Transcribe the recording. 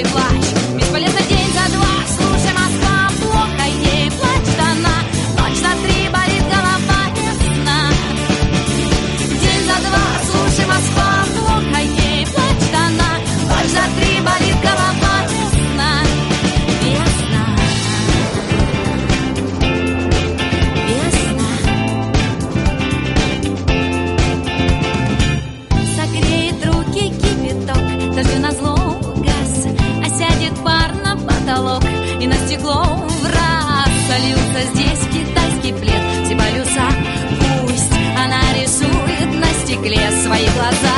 не плачь, бесполезно день за два. Слушай, Москва, плохо ей плачет она, ночь за 3 болит голова ясна. День за два, слушай, Москва, плохо ей плачет она, ночь за 3 болит голова ясна. Весна, весна согреет руки кипяток, дождю назло газ, осядет пар на потолок и на стекло враз. Сольются здесь китайский плед, все полюса, пусть она рисует на стекле свои глаза.